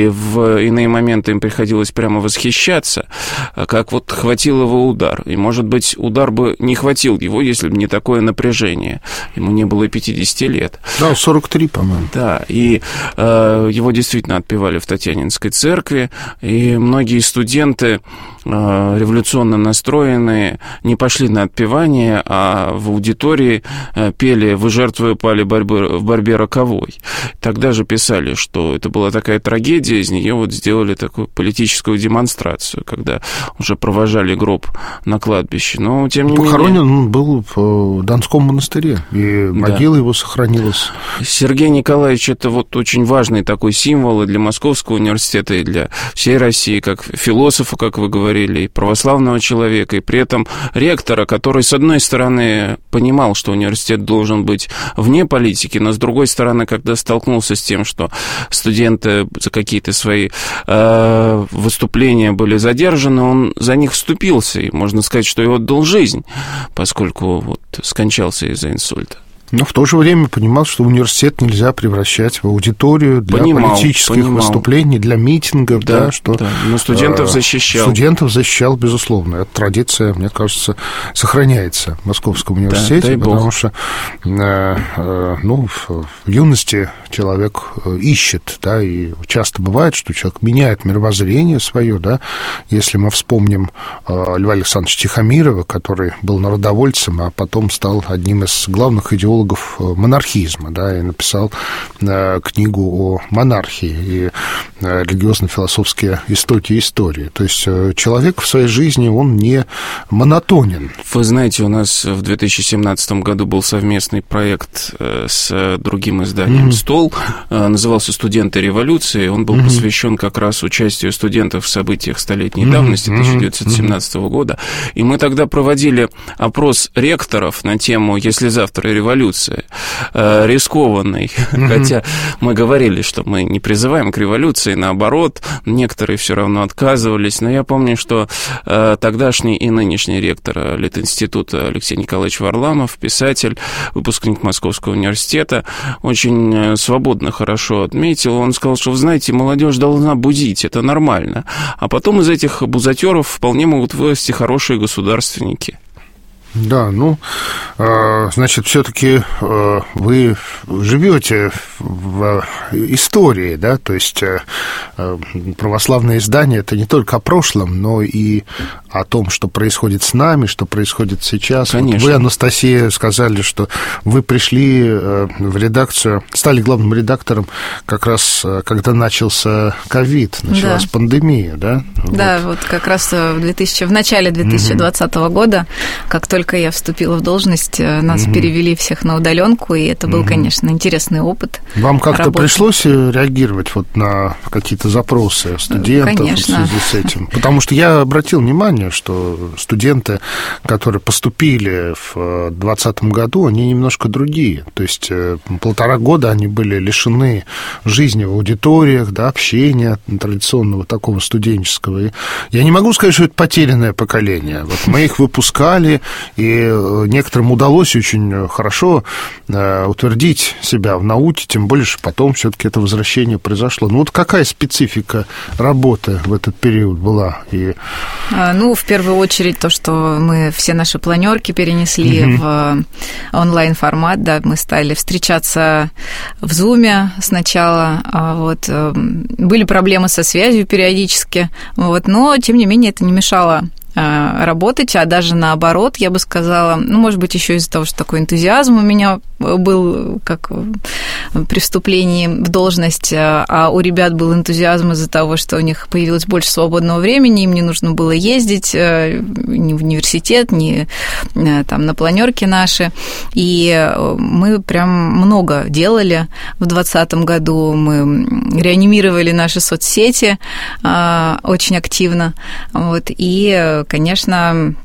и в иные моменты им приходилось прямо восхищаться, как вот хватил его удар. И, может быть, удар бы не хватил его, если бы не такое напряжение. Ему не было пятидесяти лет. Да, сорок три, по-моему. Да, и э, его действительно отпевали в Татьянинской церкви, и многие студенты, э, революционно настроенные, не пошли на отпевание, а в аудитории э, пели «Вы жертвы пали борьбы, в борьбе роковой». Тогда же писали, что это была такая трагедия, из нее вот сделали такую политическую демонстрацию, когда уже провожали гроб на кладбище. Но, тем не Похоронен менее... он был в Донском монастыре, и могила да. его сохранилась. Сергей Николаевич — это вот очень важный такой символ и для Московского университета, и для всей России, как философа, как вы говорили, и православного человека, и при этом ректора, который, с одной стороны, понимал, что университет должен быть вне политики, но, с другой стороны, когда столкнулся с тем, что студенты за какие-то свои э, выступления были задержаны, он за них вступился, и можно сказать, что и отдал жизнь, поскольку вот скончался из-за инсульта. Но в то же время понимал, что университет нельзя превращать в аудиторию для понимал, политических понимал. выступлений, для митингов, да, да, что да. Но студентов защищал. Студентов защищал, безусловно. Эта традиция, мне кажется, сохраняется в Московском университете, да, потому что ну, в юности человек ищет, да, и часто бывает, что человек меняет мировоззрение свое, да. Если мы вспомним Льва Александровича Тихомирова, который был народовольцем, а потом стал одним из главных идеологов монархизма, да, и написал э, книгу о монархии и э, религиозно-философские истоки истории. То есть э, человек в своей жизни, он не монотонен. Вы знаете, у нас в две тысячи семнадцатом году был совместный проект э, с другим изданием mm-hmm. «Стол», э, назывался «Студенты революции», он был mm-hmm. посвящен как раз участию студентов в событиях столетней mm-hmm. давности тысяча девятьсот семнадцатого mm-hmm. года, и мы тогда проводили опрос ректоров на тему «Если завтра революция», э, рискованной, mm-hmm. хотя мы говорили, что мы не призываем к революции, наоборот, некоторые все равно отказывались, но я помню, что э, тогдашний и нынешний ректор Литинститута Алексей Николаевич Варламов, писатель, выпускник Московского университета, очень свободно, хорошо отметил, он сказал, что, вы знаете, молодежь должна будить, это нормально, а потом из этих бузатеров вполне могут вырасти хорошие государственники. Да, ну, значит, все-таки вы живете в истории, да, то есть православное издание — это не только о прошлом, но и о том, что происходит с нами, что происходит сейчас. Конечно. Вот вы, Анастасия, сказали, что вы пришли в редакцию, стали главным редактором как раз, когда начался ковид, началась да. пандемия, да? Да, вот. вот как раз в, двухтысячном, в начале две тысячи двадцатого угу. года, как только Только я вступила в должность, нас mm-hmm. перевели всех на удаленку, и это был, mm-hmm. конечно, интересный опыт. Вам как-то работы. Пришлось реагировать вот на какие-то запросы студентов конечно. В связи с этим? Потому что я обратил внимание, что студенты, которые поступили в двадцатом году, они немножко другие. То есть полтора года они были лишены жизни в аудиториях, да, общения традиционного такого студенческого. И я не могу сказать, что это потерянное поколение. Вот мы их выпускали, и некоторым удалось очень хорошо утвердить себя в науке, тем более, что потом все-таки это возвращение произошло. Ну вот какая специфика работы в этот период была? И... Ну, в первую очередь то, что мы все наши планерки перенесли mm-hmm. в онлайн-формат, да, мы стали встречаться в Zoom сначала, вот, были проблемы со связью периодически, вот, но, тем не менее, это не мешало работать, а даже наоборот, я бы сказала, ну, может быть, еще из-за того, что такой энтузиазм у меня был, как при вступлении в должность, а у ребят был энтузиазм из-за того, что у них появилось больше свободного времени, им не нужно было ездить ни в университет, ни там на планерки наши, и мы прям много делали в двадцатом году, мы реанимировали наши соцсети очень активно, вот, и конечно,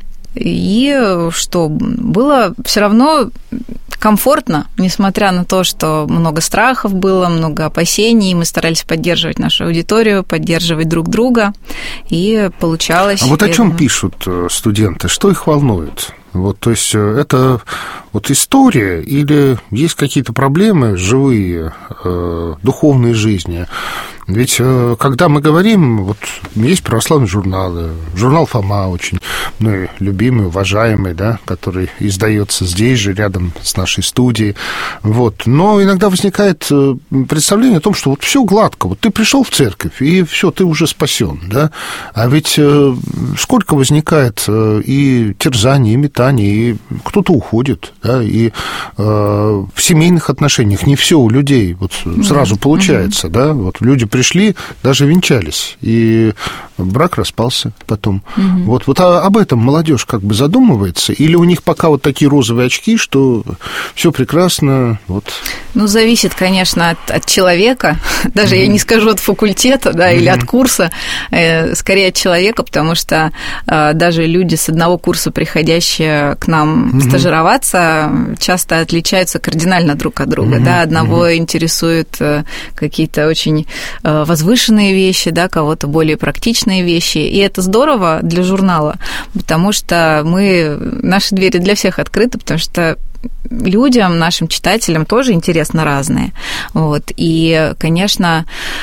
и что было все равно комфортно, несмотря на то, что много страхов было, много опасений, мы старались поддерживать нашу аудиторию, поддерживать друг друга, и получалось... А вот о чем пишут студенты, что их волнует? Вот, то есть это вот история или есть какие-то проблемы живые, э, духовной жизни? Ведь когда мы говорим, вот есть православные журналы, журнал «Фома» очень ну, любимый, уважаемый, да, который издается здесь же, рядом с нашей студией, вот. Но иногда возникает представление о том, что вот все гладко, вот ты пришел в церковь, и все, ты уже спасен, да, а ведь сколько возникает и терзаний, и метаний, и кто-то уходит, да, и в семейных отношениях не все у людей вот сразу mm-hmm. получается, mm-hmm. да, вот люди пришли, даже венчались, и брак распался потом. Mm-hmm. Вот, вот а об этом молодежь как бы задумывается, или у них пока вот такие розовые очки, что все прекрасно, вот. Ну, зависит, конечно, от, от человека, даже mm-hmm. я не скажу от факультета, да, mm-hmm. или от курса, э, скорее от человека, потому что э, даже люди с одного курса, приходящие к нам mm-hmm. стажироваться, часто отличаются кардинально друг от друга, mm-hmm. да, одного mm-hmm. интересуют э, какие-то очень э, возвышенные вещи, да, кого-то более практичные вещи, и это здорово для журнала, потому что мы, наши двери для всех открыты, потому что людям, нашим читателям тоже интересно разные. Вот. И, конечно,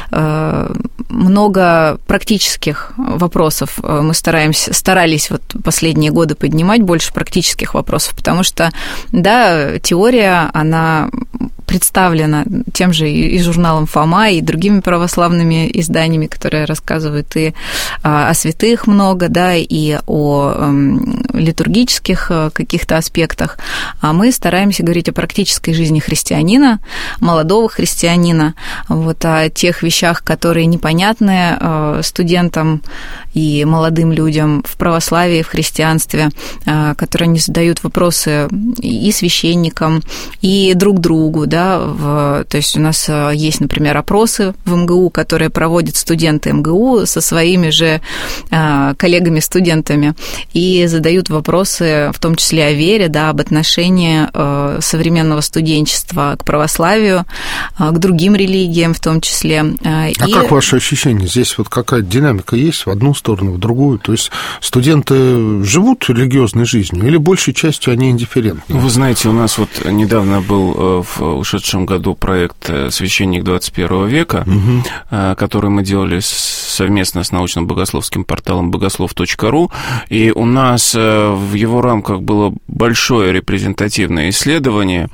много практических вопросов мы стараемся, старались вот последние годы поднимать, больше практических вопросов, потому что, да, теория, она представлена тем же и журналом «Фома», и другими православными изданиями, которые рассказывают и о святых много, да, и о литургических каких-то аспектах. А мы стараемся говорить о практической жизни христианина, молодого христианина, вот, о тех вещах, которые непонятны студентам и молодым людям в православии, в христианстве, которые они задают вопросы и священникам, и друг другу, да, в, то есть у нас есть, например, опросы в эм гэ у, которые проводят студенты эм гэ у со своими же коллегами-студентами и задают вопросы, в том числе о вере, да, об отношении современного студенчества к православию, к другим религиям в том числе. А и... как ваши ощущения? Здесь вот какая-то динамика есть в одну сторону, в другую? То есть студенты живут религиозной жизнью или большей частью они индифферентны? Вы знаете, у нас вот недавно был в ушедшем году проект «Священник двадцать первого века», угу. который мы делали совместно с научно-богословским порталом богослов точка ру, и у нас в его рамках было большое репрезентативное исследование,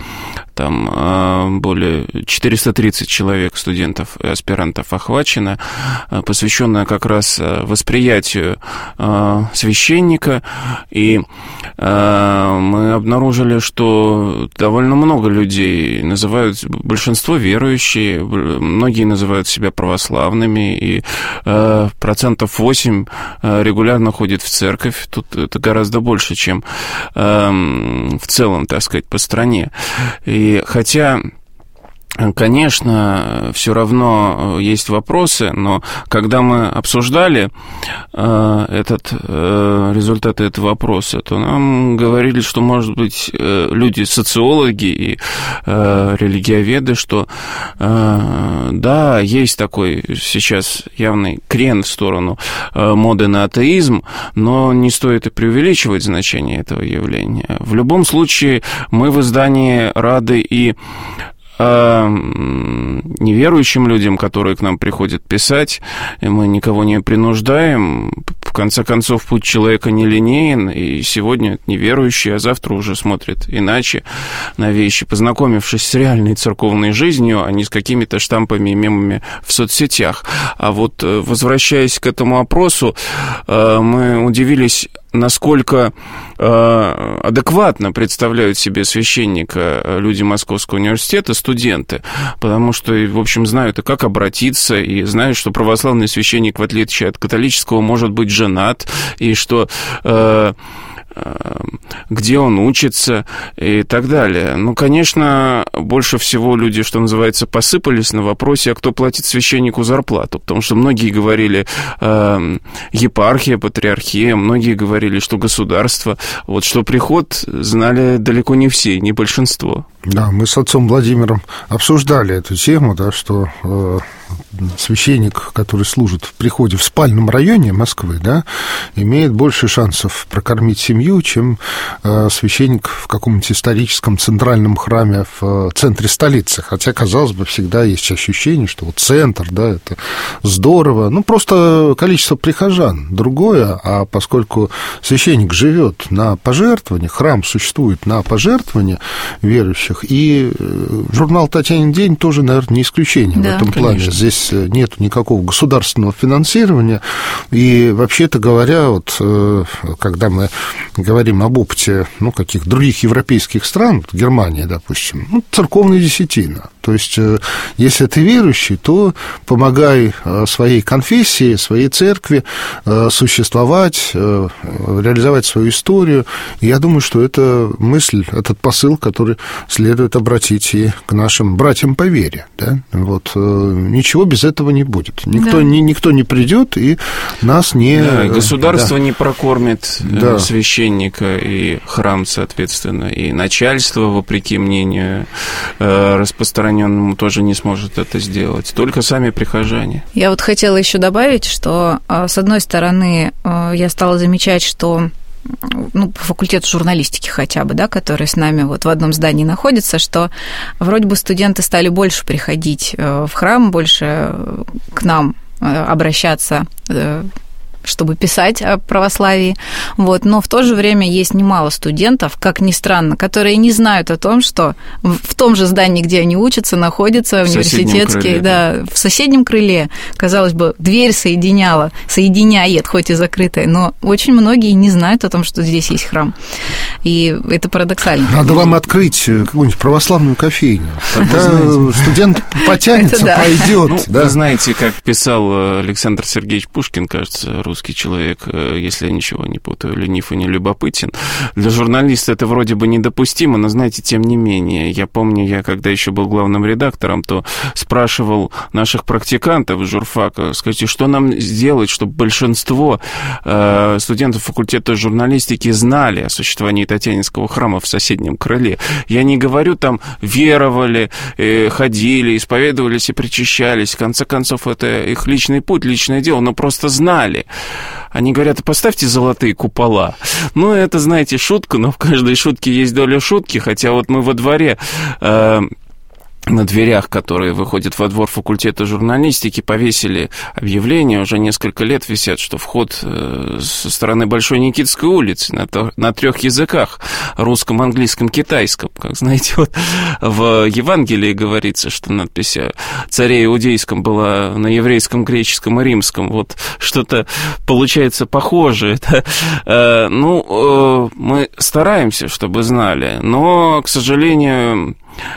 там более четыреста тридцать человек, студентов и аспирантов охвачено, посвященное как раз восприятию священника, и мы обнаружили, что довольно много людей называют, большинство верующие, многие называют себя православными, и процентов восемь регулярно ходит в церковь, тут это гораздо больше, чем в целом, так сказать, по стране. И хотя... Конечно, все равно есть вопросы, но когда мы обсуждали э, этот, э, результаты этого опроса, то нам говорили, что, может быть, э, люди, социологи и э, религиоведы, что э, да, есть такой сейчас явный крен в сторону э, моды на атеизм, но не стоит и преувеличивать значение этого явления. В любом случае, мы в издании рады и неверующим людям, которые к нам приходят писать, и мы никого не принуждаем. В конце концов, путь человека нелинеен, и сегодня это неверующий, а завтра уже смотрит иначе на вещи, познакомившись с реальной церковной жизнью, а не с какими-то штампами и мемами в соцсетях. А вот, возвращаясь к этому опросу, мы удивились, насколько э, адекватно представляют себе священника люди Московского университета, студенты, потому что, в общем, знают и как обратиться, и знают, что православный священник, в отличие от католического, может быть женат, и что... Э, где он учится и так далее. Ну, конечно, больше всего люди, что называется, посыпались на вопросе, а кто платит священнику зарплату, потому что многие говорили э, епархия, патриархия, многие говорили, что государство. Вот что приход знали далеко не все, не большинство. Да, мы с отцом Владимиром обсуждали эту тему, да, что э, священник, который служит в приходе в спальном районе Москвы, да, имеет больше шансов прокормить семью, чем э, священник в каком-нибудь историческом центральном храме в э, центре столицы. Хотя, казалось бы, всегда есть ощущение, что вот центр, да, это здорово. Ну, просто количество прихожан другое, а поскольку священник живет на пожертвования, храм существует на пожертвования верующих, и журнал «Татьянин день» тоже, наверное, не исключение, да, в этом плане. Конечно. Здесь нет никакого государственного финансирования. И, вообще-то говоря, вот, когда мы говорим об опыте, ну, каких других европейских стран, Германия, допустим, ну, церковная десятина. То есть, если ты верующий, то помогай своей конфессии, своей церкви существовать, реализовать свою историю. И я думаю, что это мысль, этот посыл, который следует обратить и к нашим братьям по вере. Да? Вот, ничего без этого не будет. Никто, да. ни, никто не придет и нас не... Да, и государство да. не прокормит да. священника и храм, соответственно, и начальство, вопреки мнению распространенному, тоже не сможет это сделать. Только сами прихожане. Я вот хотела еще добавить, что, с одной стороны, я стала замечать, что ну, по факультету журналистики хотя бы, да, который с нами вот в одном здании находится, что вроде бы студенты стали больше приходить в храм, больше к нам обращаться, чтобы писать о православии, вот, но в то же время есть немало студентов, как ни странно, которые не знают о том, что в том же здании, где они учатся, находится университетский, да, в соседнем крыле, казалось бы, дверь соединяла, соединяет, хоть и закрытая, но очень многие не знают о том, что здесь есть храм, и это парадоксально. Надо вам открыть какую-нибудь православную кофейню, тогда студент потянется, пойдет. Вы знаете, как писал Александр Сергеевич Пушкин, кажется, русский человек, если я ничего не путаю, ленив и не любопытен. Для журналиста это вроде бы недопустимо, но, знаете, тем не менее. Я помню, я когда еще был главным редактором, то спрашивал наших практикантов журфака, скажите, что нам сделать, чтобы большинство э, студентов факультета журналистики знали о существовании Татьянинского храма в соседнем крыле. Я не говорю, там, веровали, э, ходили, исповедовались и причащались. В конце концов, это их личный путь, личное дело, но просто знали. Они говорят, поставьте золотые купола. Ну, это, знаете, шутка, но в каждой шутке есть доля шутки, хотя вот мы во дворе... Э, на дверях, которые выходят во двор факультета журналистики, повесили объявление, уже несколько лет висят, что вход со стороны Большой Никитской улицы на, то, на трех языках, русском, английском, китайском. Как знаете, вот в Евангелии говорится, что надпись о царе иудейском была на еврейском, греческом и римском. Вот что-то получается похожее. Это, ну, мы стараемся, чтобы знали, но, к сожалению...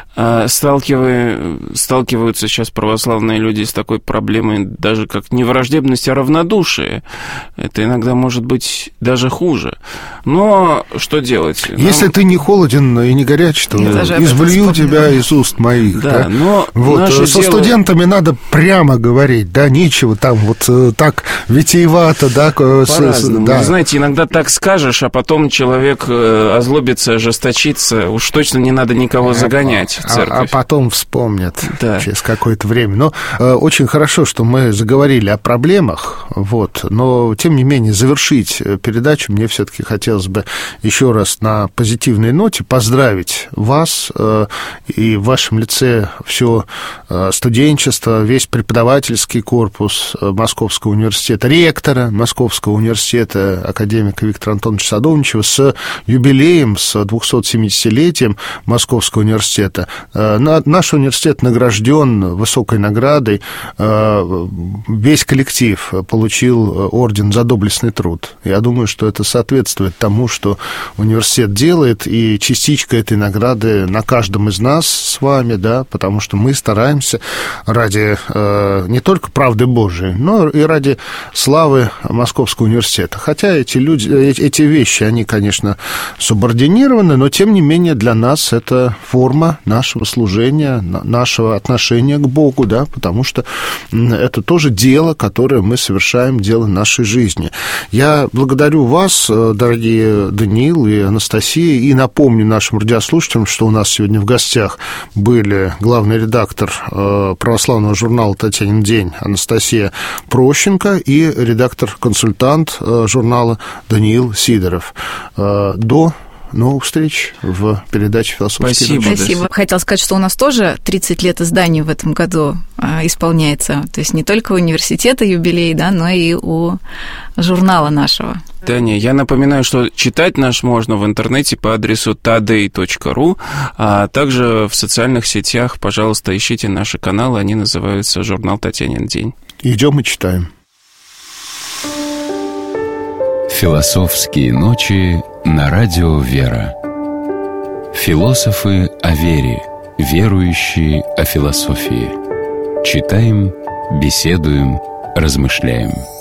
Сталкивая, сталкиваются сейчас православные люди с такой проблемой, даже как не враждебность, а равнодушие. Это иногда может быть даже хуже. Но что делать? Если Нам... ты не холоден и не горяч, то извлью тебя из уст моих. Да, да? Но вот, со дело... студентами надо прямо говорить, да, нечего там вот так витиевато, да. По-разному. Да. Вы знаете, иногда так скажешь, а потом человек озлобится, ожесточится, уж точно не надо никого загонять. А, а потом вспомнят да. через какое-то время. Но э, очень хорошо, что мы заговорили о проблемах, вот, но, тем не менее, завершить передачу мне все-таки хотелось бы еще раз на позитивной ноте поздравить вас э, и в вашем лице все э, студенчество, весь преподавательский корпус Московского университета, ректора Московского университета, академика Виктора Антоновича Садовничева с юбилеем, с двухсотсемидесятилетием Московского университета. Наш университет награжден высокой наградой. Весь коллектив получил орден за доблестный труд. Я думаю, что это соответствует тому, что университет делает, и частичка этой награды на каждом из нас с вами, да, потому что мы стараемся ради не только правды Божией, но и ради славы Московского университета. Хотя эти люди, эти вещи, они, конечно, субординированы, но, тем не менее, для нас это форма тема нашего служения, нашего отношения к Богу, да, потому что это тоже дело, которое мы совершаем, дело нашей жизни. Я благодарю вас, дорогие Даниил и Анастасия, и напомню нашим радиослушателям, что у нас сегодня в гостях были главный редактор православного журнала «Татьянин день» Анастасия Прощенко и редактор-консультант журнала Даниил Сидоров. До новых встреч в передаче «Философские ночи». Спасибо. Хотела сказать, что у нас тоже тридцать лет изданию в этом году исполняется. То есть не только у университета юбилей, да, но и у журнала нашего. Таня, я напоминаю, что читать наш можно в интернете по адресу taday точка ру, а также в социальных сетях, пожалуйста, ищите наши каналы, они называются «Журнал Татьянин день». Идем и читаем. «Философские ночи» на радио «Вера». Философы о вере, верующие о философии. Читаем, беседуем, размышляем.